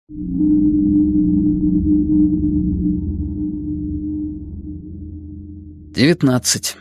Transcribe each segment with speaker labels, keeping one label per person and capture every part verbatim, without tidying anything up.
Speaker 1: девятнадцать.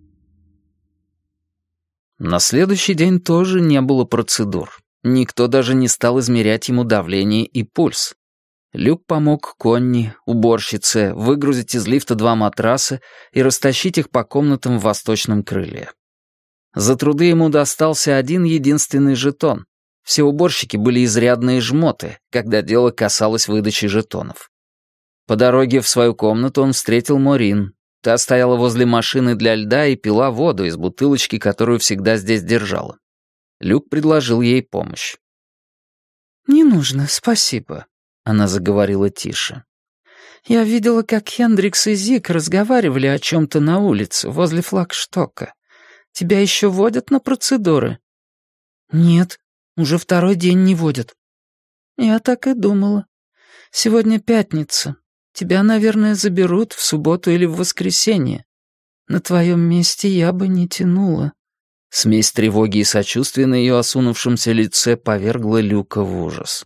Speaker 1: На следующий день тоже не было процедур. Никто даже не стал измерять ему давление и пульс. Люк помог Конни, уборщице, выгрузить из лифта два матраса и растащить их по комнатам в восточном крыле. За труды ему достался один единственный жетон. Все уборщики были изрядные жмоты, когда дело касалось выдачи жетонов. По дороге в свою комнату он встретил Морин. Та стояла возле машины для льда и пила воду из бутылочки, которую всегда здесь держала. Люк предложил ей помощь.
Speaker 2: «Не нужно, спасибо», — она заговорила тише. «Я видела, как Хендрикс и Зик разговаривали о чем-то на улице, возле флагштока. Тебя еще водят на процедуры?» «Нет, уже второй день не водят». «Я так и думала. Сегодня пятница. Тебя, наверное, заберут в субботу или в воскресенье. На твоем месте я бы не тянула».
Speaker 1: Смесь тревоги и сочувствия на ее осунувшемся лице повергла Люка в ужас.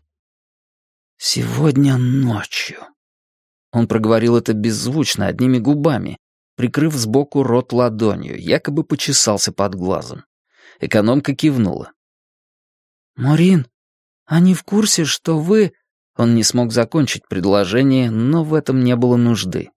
Speaker 1: «Сегодня ночью». Он проговорил это беззвучно, одними губами, прикрыв сбоку рот ладонью, якобы почесался под глазом. Экономка кивнула.
Speaker 2: «Морин, они в курсе, что вы...»
Speaker 1: Он не смог закончить предложение, но в этом не было нужды.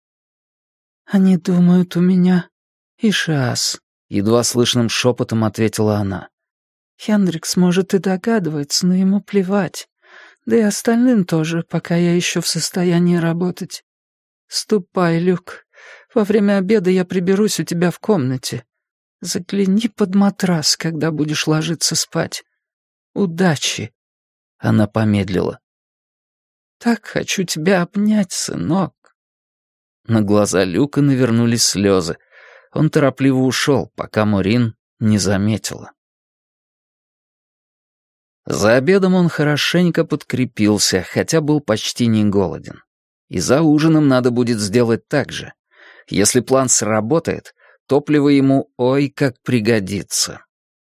Speaker 2: «Они думают, у меня ишиас», —
Speaker 1: едва слышным шепотом ответила она.
Speaker 2: «Хендрикс, может, и догадывается, но ему плевать. Да и остальным тоже, пока я еще в состоянии работать. Ступай, Люк. Во время обеда я приберусь у тебя в комнате. Загляни под матрас, когда будешь ложиться спать. Удачи».
Speaker 1: Она помедлила.
Speaker 2: «Так хочу тебя обнять, сынок».
Speaker 1: На глаза Люка навернулись слезы. Он торопливо ушел, пока Морин не заметила. За обедом он хорошенько подкрепился, хотя был почти не голоден. И за ужином надо будет сделать так же. Если план сработает, топливо ему ой как пригодится.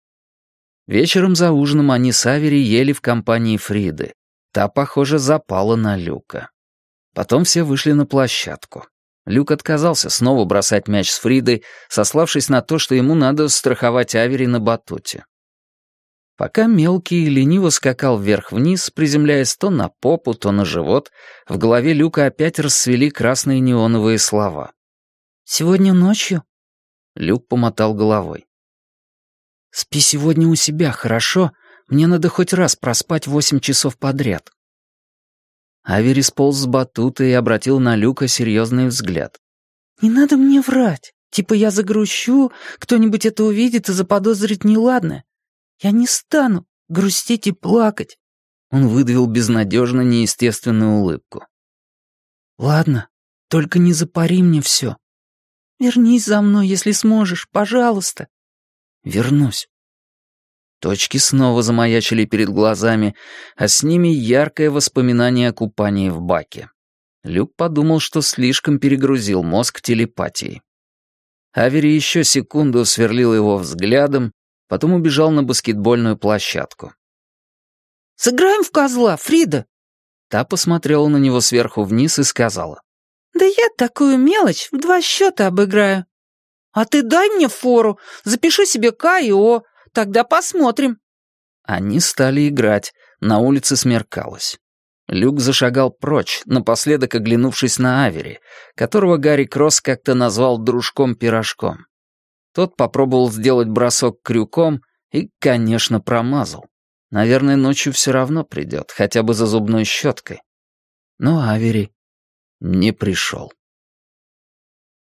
Speaker 1: Вечером за ужином они с Авери ели в компании Фриды. Та, похоже, запала на Люка. Потом все вышли на площадку. Люк отказался снова бросать мяч с Фридой, сославшись на то, что ему надо страховать Авери на батуте. Пока мелкий лениво скакал вверх-вниз, приземляясь то на попу, то на живот, в голове Люка опять расцвели красные неоновые слова.
Speaker 2: «Сегодня ночью?»
Speaker 1: Люк помотал головой.
Speaker 2: «Спи сегодня у себя, хорошо? Мне надо хоть раз проспать восемь часов подряд».
Speaker 1: Авери сполз с батута и обратил на Люка серьезный взгляд.
Speaker 2: «Не надо мне врать. Типа я загрущу, кто-нибудь это увидит и заподозрит неладное. Я не стану грустить и плакать».
Speaker 1: Он выдавил безнадежно неестественную улыбку.
Speaker 2: «Ладно, только не запари мне все. Вернись за мной, если сможешь, пожалуйста».
Speaker 1: «Вернусь». Точки снова замаячили перед глазами, а с ними яркое воспоминание о купании в баке. Люк подумал, что слишком перегрузил мозг телепатией. Авери еще секунду сверлил его взглядом, потом убежал на баскетбольную площадку.
Speaker 2: «Сыграем в козла, Фрида!»
Speaker 1: Та посмотрела на него сверху вниз и сказала.
Speaker 2: «Да я такую мелочь в два счета обыграю. А ты дай мне фору, запиши себе К и О, тогда посмотрим».
Speaker 1: Они стали играть, на улице смеркалось. Люк зашагал прочь, напоследок оглянувшись на Авери, которого Гарри Кросс как-то назвал дружком-пирожком. Тот попробовал сделать бросок крюком и, конечно, промазал. Наверное, ночью все равно придет, хотя бы за зубной щеткой. Но Авери не пришел.